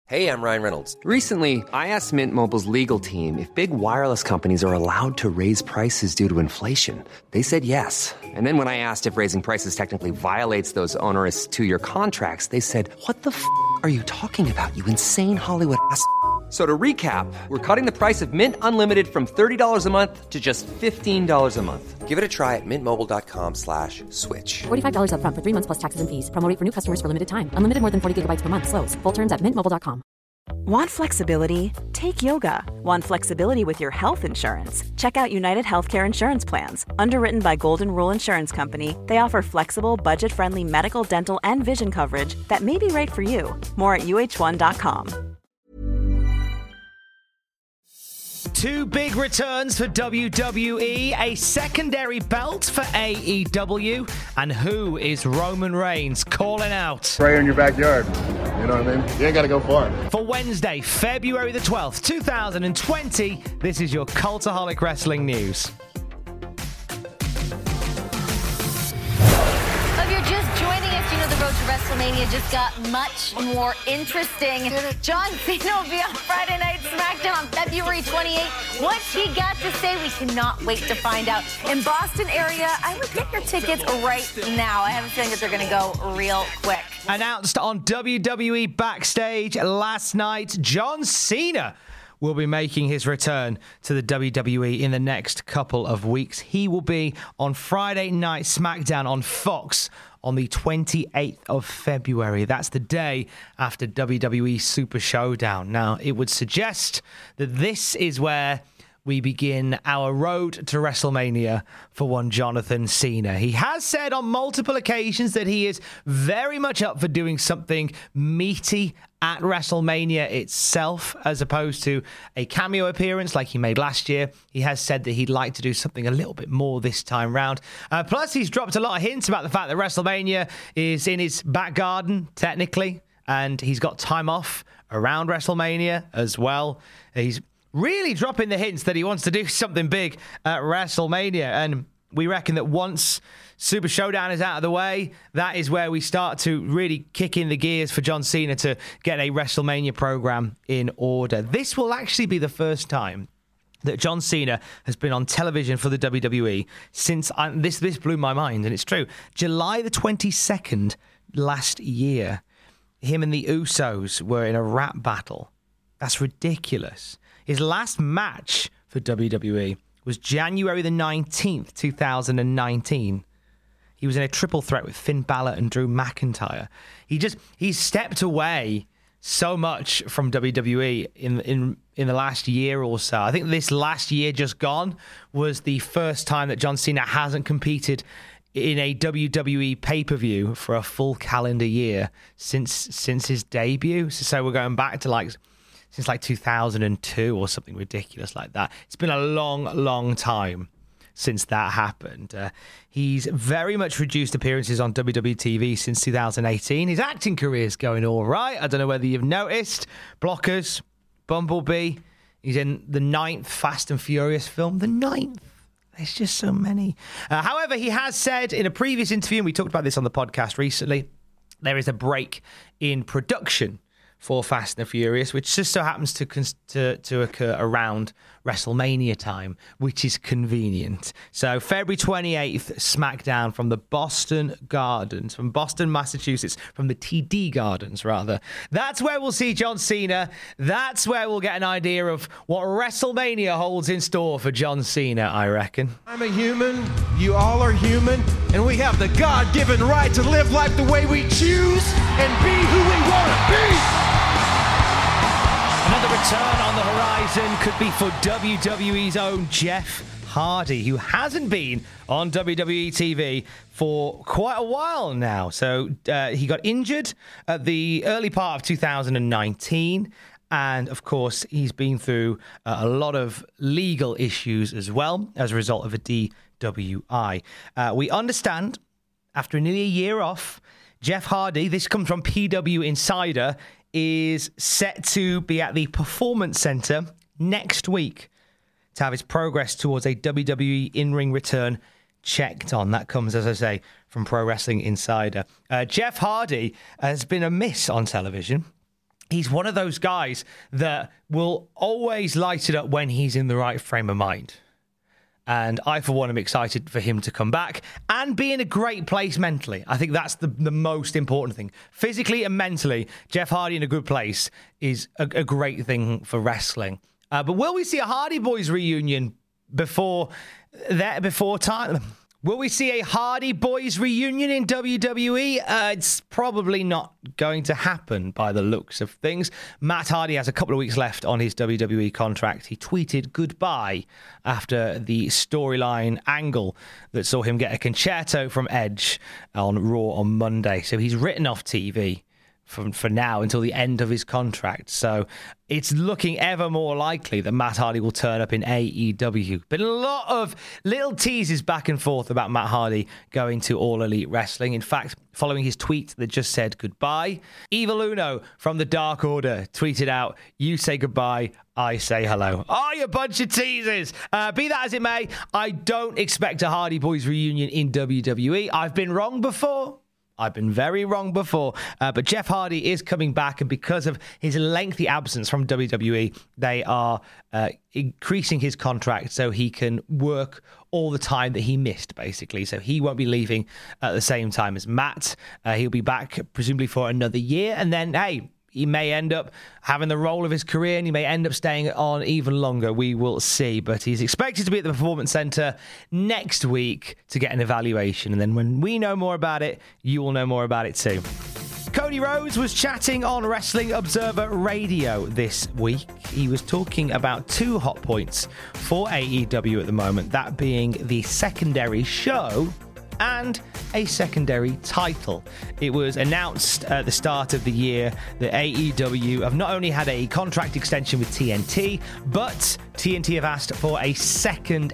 Hey, I'm Ryan Reynolds. Recently, I asked Mint Mobile's legal team if big wireless companies are allowed to raise prices due to inflation. They said yes. And then when I asked if raising prices technically violates those onerous two-year contracts, they said, "What the f*** are you talking about, you insane Hollywood ass?" So to recap, we're cutting the price of Mint Unlimited from $30 a month to just $15 a month. Give it a try at mintmobile.com/switch. $45 up front for 3 months plus taxes and fees. Promo rate for new customers for limited time. Unlimited more than 40 gigabytes per month. Slows full terms at mintmobile.com. Want flexibility? Take yoga. Want flexibility with your health insurance? Check out United Healthcare Insurance Plans. Underwritten by Golden Rule Insurance Company, they offer flexible, budget-friendly medical, dental, and vision coverage that may be right for you. More at uh1.com. Two big returns for WWE, a secondary belt for AEW, and who is Roman Reigns calling out? Right in your backyard. You know what I mean? You ain't got to go far. For Wednesday, February the 12th, 2020, this is your Cultaholic Wrestling News. If you're just joining us, you know the road to WrestleMania just got much more interesting. John Cena will be on Friday Night SmackDown on February 28th. What's he got to say? We cannot wait to find out. In Boston area, I would get your tickets right now. I have a feeling that they're going to go real quick. Announced on WWE Backstage last night, John Cena will be making his return to the WWE in the next couple of weeks. He will be on Friday Night SmackDown on Fox on the 28th of February. That's the day after WWE Super Showdown. Now, it would suggest that this is where we begin our road to WrestleMania for one Jonathan Cena. He has said on multiple occasions that he is very much up for doing something meaty at WrestleMania itself, as opposed to a cameo appearance like he made last year. He has said that he'd like to do something a little bit more this time round. Plus, he's dropped a lot of hints about the fact that WrestleMania is in his back garden, technically, and he's got time off around WrestleMania as well. He's really dropping the hints that he wants to do something big at WrestleMania. And we reckon that once Super Showdown is out of the way, that is where we start to really kick in the gears for John Cena to get a WrestleMania program in order. This will actually be the first time that John Cena has been on television for the WWE since this blew my mind, and it's true. July the 22nd last year, him and the Usos were in a rap battle. That's ridiculous. His last match for WWE was January the 19th, 2019. He was in a triple threat with Finn Balor and Drew McIntyre. He's stepped away so much from WWE in the last year or so. I think this last year just gone was the first time that John Cena hasn't competed in a WWE pay-per-view for a full calendar year since his debut. So we're going back to since 2002 or something ridiculous like that. It's been a long, long time since that happened. He's very much reduced appearances on WWE TV since 2018. His acting career is going all right. I don't know whether you've noticed. Blockers, Bumblebee. He's in the 9th Fast and Furious film. The 9th. There's just so many. However, he has said in a previous interview, and we talked about this on the podcast recently, there is a break in production for Fast and Furious, which just so happens to occur around WrestleMania time, which is convenient. So February 28th, SmackDown from the Boston Gardens, from Boston, Massachusetts, from the TD Gardens, rather. That's where we'll see John Cena. That's where we'll get an idea of what WrestleMania holds in store for John Cena, I reckon. I'm a human, you all are human, and we have the God-given right to live life the way we choose and be who we want to be. Another return on the horizon could be for WWE's own Jeff Hardy, who hasn't been on WWE TV for quite a while now. So he got injured at the early part of 2019. And, of course, he's been through a lot of legal issues as well as a result of a DWI. We understand, after nearly a year off, Jeff Hardy, this comes from PW Insider, is set to be at the Performance Center next week to have his progress towards a WWE in-ring return checked on. That comes, as I say, from Pro Wrestling Insider. Jeff Hardy has been a miss on television. he's one of those guys that will always light it up when he's in the right frame of mind. And I, for one, am excited for him to come back and be in a great place mentally. I think that's the most important thing. Physically and mentally, Jeff Hardy in a good place is a great thing for wrestling. But will we see a Hardy Boys reunion before time? Will we see a Hardy Boys reunion in WWE? It's probably not going to happen by the looks of things. Matt Hardy has a couple of weeks left on his WWE contract. He tweeted goodbye after the storyline angle that saw him get a concerto from Edge on Raw on Monday. So he's written off TV for now until the end of his contract. So it's looking ever more likely that Matt Hardy will turn up in AEW. Been a lot of little teases back and forth about Matt Hardy going to All Elite Wrestling. In fact, following his tweet that just said goodbye, Evil Uno from the Dark Order tweeted out, "You say goodbye, I say hello." Oh, you bunch of teasers. Be that as it may, I don't expect a Hardy Boys reunion in WWE. I've been wrong before. I've been very wrong before, but Jeff Hardy is coming back, and because of his lengthy absence from WWE, they are increasing his contract so he can work all the time that he missed, basically. So he won't be leaving at the same time as Matt. He'll be back presumably for another year, and then, hey, he may end up having the role of his career and he may end up staying on even longer. We will see. But he's expected to be at the Performance Center next week to get an evaluation. And then when we know more about it, you will know more about it too. Cody Rhodes was chatting on Wrestling Observer Radio this week. He was talking about two hot points for AEW at the moment, that being the secondary show and a secondary title. It was announced at the start of the year that AEW have not only had a contract extension with TNT, but TNT have asked for a second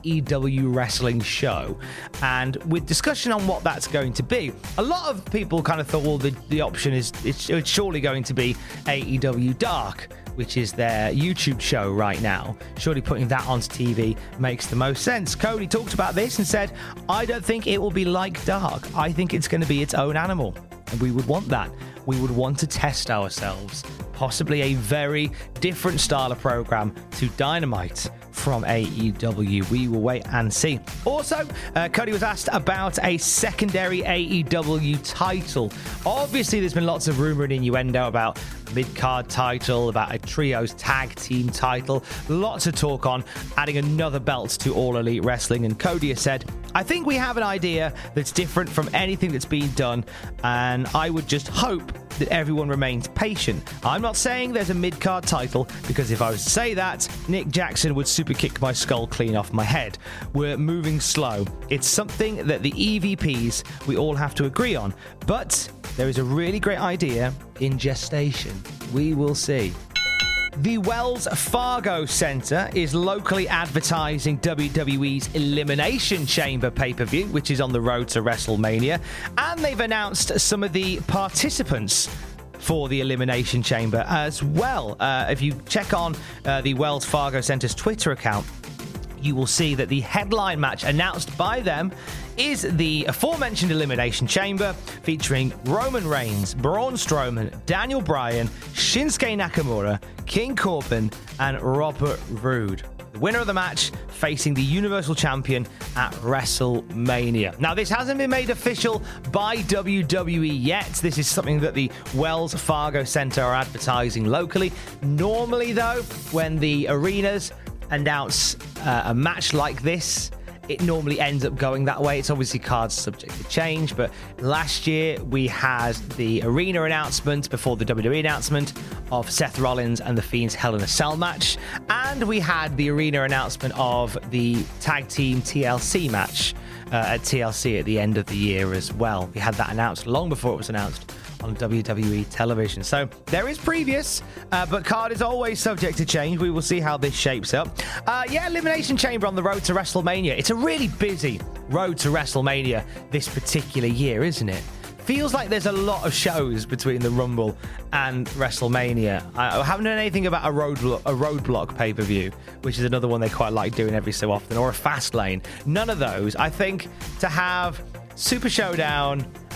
AEW wrestling show. And with discussion on what that's going to be, a lot of people kind of thought, well, the option is it's surely going to be AEW Dark, which is their YouTube show right now. Surely putting that onto TV makes the most sense. Cody talked about this and said, I don't think it will be like Dark. I think it's going to be its own animal. And we would want that. We would want to test ourselves. Possibly a very different style of program to Dynamite from AEW. We will wait and see. Also, Cody was asked about a secondary AEW title. Obviously, there's been lots of rumor and innuendo about mid-card title, about a trios tag team title. Lots of talk on adding another belt to All Elite Wrestling. And Cody has said, I think we have an idea that's different from anything that's been done. And I would just hope that everyone remains patient. I'm not saying there's a mid-card title, because if I was to say that, Nick Jackson would super kick my skull clean off my head. We're moving slow. It's something that the EVPs, we all have to agree on. But there is a really great idea in gestation. We will see. The Wells Fargo Center is locally advertising WWE's Elimination Chamber pay-per-view, which is on the road to WrestleMania. And they've announced some of the participants for the Elimination Chamber as well. If you check on the Wells Fargo Center's Twitter account, you will see that the headline match announced by them is the aforementioned Elimination Chamber, featuring Roman Reigns, Braun Strowman, Daniel Bryan, Shinsuke Nakamura, King Corbin, and Robert Roode. The winner of the match facing the Universal Champion at WrestleMania. Now, this hasn't been made official by WWE yet. This is something that the Wells Fargo Center are advertising locally. Normally, though, when the arenas announce a match like this, it normally ends up going that way. It's obviously cards subject to change, but last year we had the arena announcement before the WWE announcement of Seth Rollins and The Fiend's Hell in a Cell match, and we had the arena announcement of the tag team TLC match at TLC at the end of the year as well. We had that announced long before it was announced on WWE television. So there is previous, but card is always subject to change. We will see how this shapes up. Elimination Chamber on the road to WrestleMania. It's a really busy road to WrestleMania this particular year, isn't it? Feels like there's a lot of shows between the Rumble and WrestleMania. I haven't done anything about a roadblock pay-per-view, which is another one they quite like doing every so often, or a Fastlane. None of those. I think to have Super Showdown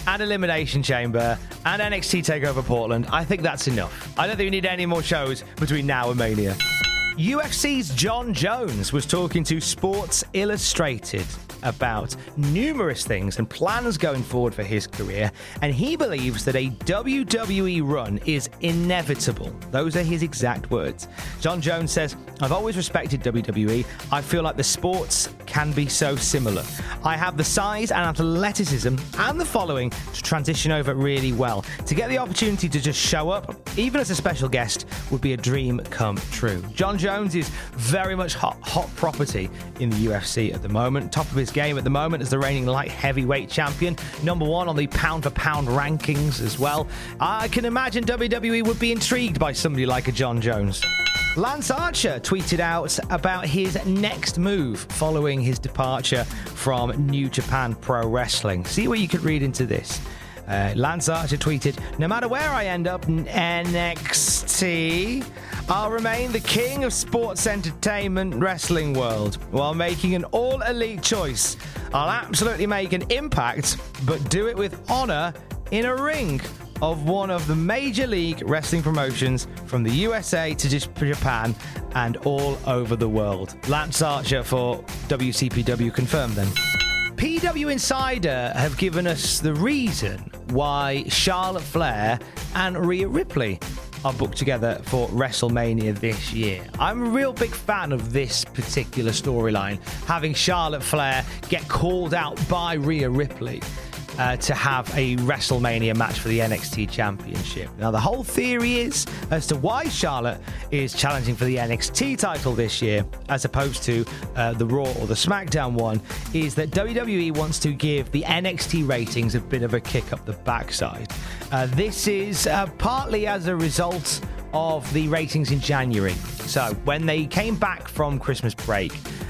and Elimination Chamber and NXT TakeOver Portland. I think that's enough. I don't think we need any more shows between now and Mania. UFC's Jon Jones was talking to Sports Illustrated about numerous things and plans going forward for his career, and he believes that a WWE run is inevitable. Those are his exact words. Jon Jones says, "I've always respected WWE. I feel like the sports can be so similar. I have the size and athleticism and the following to transition over really well. To get the opportunity to just show up, even as a special guest, would be a dream come true." Jon Jones is very much hot property in the UFC at the moment. Top of his game at the moment as the reigning light heavyweight champion. Number 1 on the pound-for-pound rankings as well. I can imagine WWE would be intrigued by somebody like a Jon Jones. Lance Archer tweeted out about his next move following his departure from New Japan Pro Wrestling. See what you could read into this. Lance Archer tweeted, "No matter where I end up in NXT, I'll remain the king of sports entertainment wrestling world while making an all-elite choice. I'll absolutely make an impact, but do it with honor in a ring of one of the major league wrestling promotions from the USA to Japan and all over the world." Lance Archer for WCPW confirmed then. PW Insider have given us the reason why Charlotte Flair and Rhea Ripley are booked together for WrestleMania this year. I'm a real big fan of this particular storyline, having Charlotte Flair get called out by Rhea Ripley to have a WrestleMania match for the NXT Championship. Now, the whole theory is as to why Charlotte is challenging for the NXT title this year, as opposed to the Raw or the SmackDown one, is that WWE wants to give the NXT ratings a bit of a kick up the backside. This is partly as a result of the ratings in January. So, when they came back from Christmas break,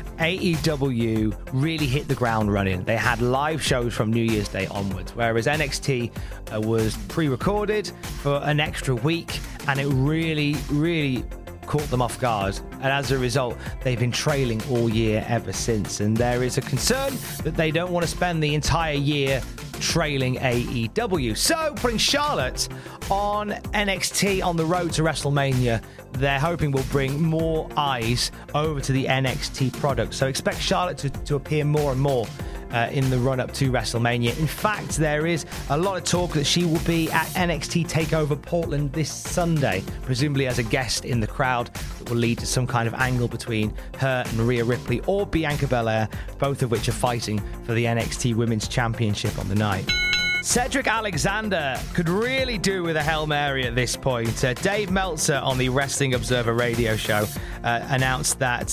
AEW really hit the ground running. They had live shows from New Year's Day onwards, whereas NXT was pre-recorded for an extra week, and it really caught them off guard. And as a result, they've been trailing all year ever since. And there is a concern that they don't want to spend the entire year trailing AEW. So, putting Charlotte on NXT on the road to WrestleMania, they're hoping will bring more eyes over to the NXT product. So expect Charlotte to appear more and more in the run-up to WrestleMania. In fact, there is a lot of talk that she will be at NXT TakeOver Portland this Sunday, presumably as a guest in the crowd that will lead to some kind of angle between her and Rhea Ripley or Bianca Belair, both of which are fighting for the NXT Women's Championship on the night. Cedric Alexander could really do with a Hail Mary at this point. Dave Meltzer on the Wrestling Observer radio show announced that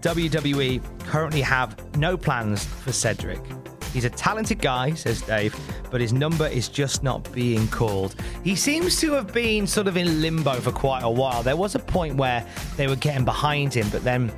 WWE currently have no plans for Cedric. He's a talented guy, says Dave, but his number is just not being called. He seems to have been sort of in limbo for quite a while. There was a point where they were getting behind him, but then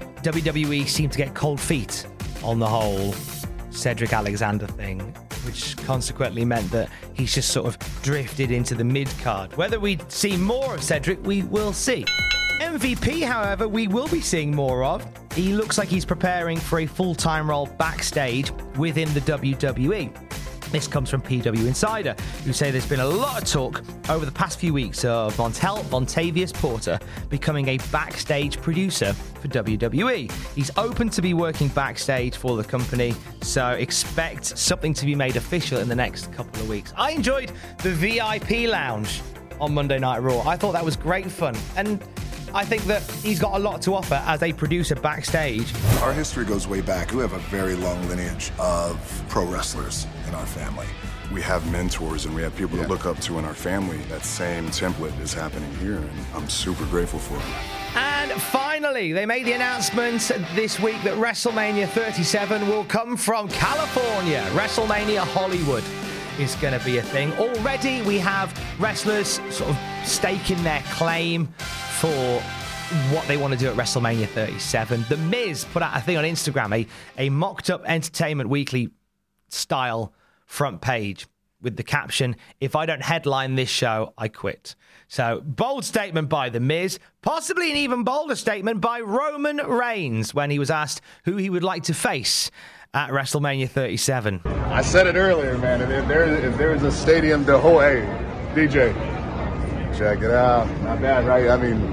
WWE seemed to get cold feet on the whole Cedric Alexander thing, which consequently meant that he's just sort of drifted into the mid-card. Whether we see more of Cedric, we will see. MVP, however, we will be seeing more of. He looks like he's preparing for a full-time role backstage within the WWE. This comes from PW Insider, who say there's been a lot of talk over the past few weeks of Vontavious Porter becoming a backstage producer for WWE. He's open to be working backstage for the company, so expect something to be made official in the next couple of weeks. I enjoyed the VIP lounge on Monday Night Raw. I thought that was great fun, and I think that he's got a lot to offer as a producer backstage. Our history goes way back. We have a very long lineage of pro wrestlers in our family. We have mentors and we have people to look up to in our family. That same template is happening here, and I'm super grateful for it. And finally, they made the announcement this week that WrestleMania 37 will come from California. WrestleMania Hollywood is going to be a thing. Already, we have wrestlers sort of staking their claim for what they want to do at WrestleMania 37. The Miz put out a thing on Instagram, a mocked-up Entertainment Weekly style front page. with the caption, "If I don't headline this show, I quit." So, bold statement by The Miz, possibly an even bolder statement by Roman Reigns when he was asked who he would like to face at WrestleMania 37. I said it earlier, man. If there is a stadium to hold, hey, DJ, check it out. Not bad, right? I mean,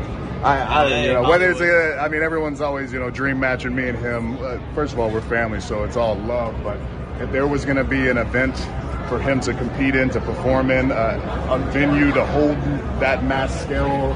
whether it's everyone's always, dream matching me and him. First of all, we're family, so it's all love. But if there was going to be an event for him to compete in, to perform in, a venue to hold that mass scale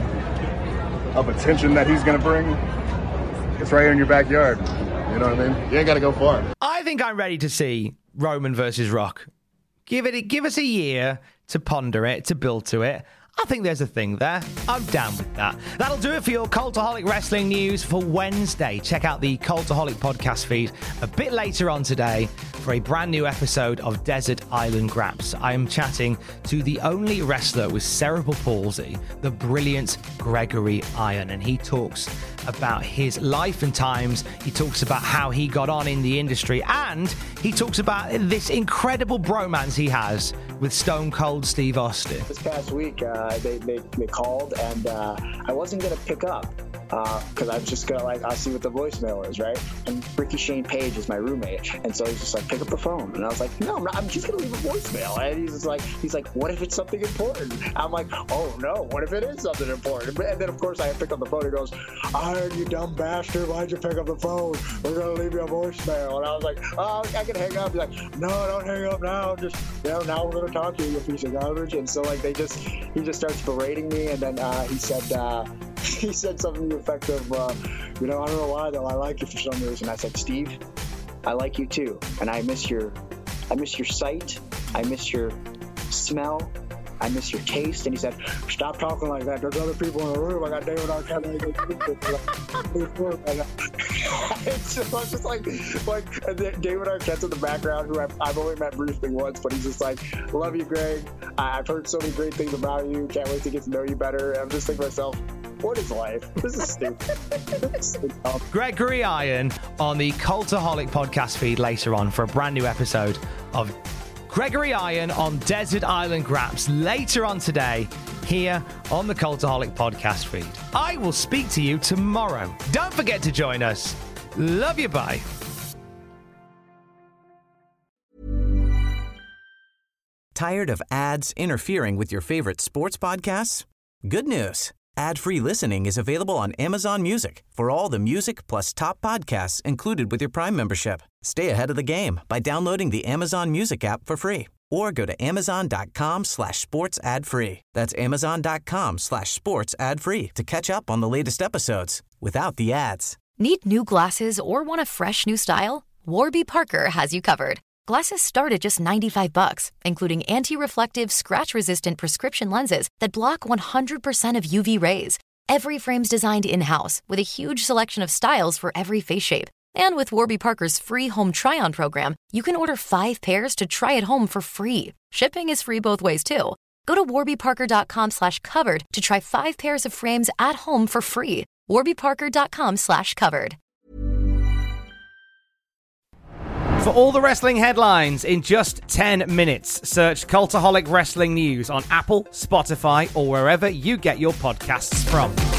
of attention that he's going to bring, it's right here in your backyard. You know what I mean? You ain't got to go far. I think I'm ready to see Roman versus Rock. Give us a year to ponder it, to build to it. I think there's a thing there. I'm down with that. That'll do it for your Cultaholic Wrestling news for Wednesday. Check out the Cultaholic podcast feed a bit later on today for a brand new episode of Desert Island Graps. I am chatting to the only wrestler with cerebral palsy, the brilliant Gregory Iron, and he talks about his life and times. He talks about how he got on in the industry, and he talks about this incredible bromance he has with Stone Cold Steve Austin. This past week, they called, and I wasn't going to pick up because I was just going to, I'll see what the voicemail is, right? And Ricky Shane Page is my roommate, and so he's just like, pick up the phone. And I was like, no, I'm not. I'm just going to leave a voicemail. And he's like, what if it's something important? I'm like, oh, no, what if it is something important? And then, of course, I pick up the phone. He goes, Iron, you dumb bastard, why'd you pick up the phone? We're going to leave you a voicemail. And I was like, oh, I can hang up. He's like, no, don't hang up now. Just, now we're going to talk to you, you piece of garbage. And so, he just starts berating me. And then he said something to the effect of, I don't know why, though. I like you for some reason. I said, Steve, I like you too. And I miss your sight. I miss your smell. I miss your taste. And he said, stop talking like that. There's other people in the room. I got David Arquette. So I was just like David Arquette's in the background, who I've only met briefly once, but he's just like, love you, Greg. I've heard so many great things about you. Can't wait to get to know you better. And I'm just thinking to myself, what is life? This is stupid. Gregory Iron on the Cultaholic podcast feed later on for a brand new episode of Gregory Iron on Desert Island Graps later on today here on the Cultaholic podcast feed. I will speak to you tomorrow. Don't forget to join us. Love you, bye. Tired of ads interfering with your favorite sports podcasts? Good news. Ad-free listening is available on Amazon Music for all the music plus top podcasts included with your Prime membership. Stay ahead of the game by downloading the Amazon Music app for free or go to amazon.com/sports ad free. That's amazon.com/sports ad free to catch up on the latest episodes without the ads. Need new glasses or want a fresh new style? Warby Parker has you covered. Glasses start at just $95, including anti-reflective, scratch-resistant prescription lenses that block 100% of UV rays. Every frame's designed in-house with a huge selection of styles for every face shape. And with Warby Parker's free home try-on program, you can order 5 pairs to try at home for free. Shipping is free both ways, too. Go to warbyparker.com/covered to try 5 pairs of frames at home for free. warbyparker.com/covered. For all the wrestling headlines in just 10 minutes, search Cultaholic Wrestling News on Apple, Spotify, or wherever you get your podcasts from.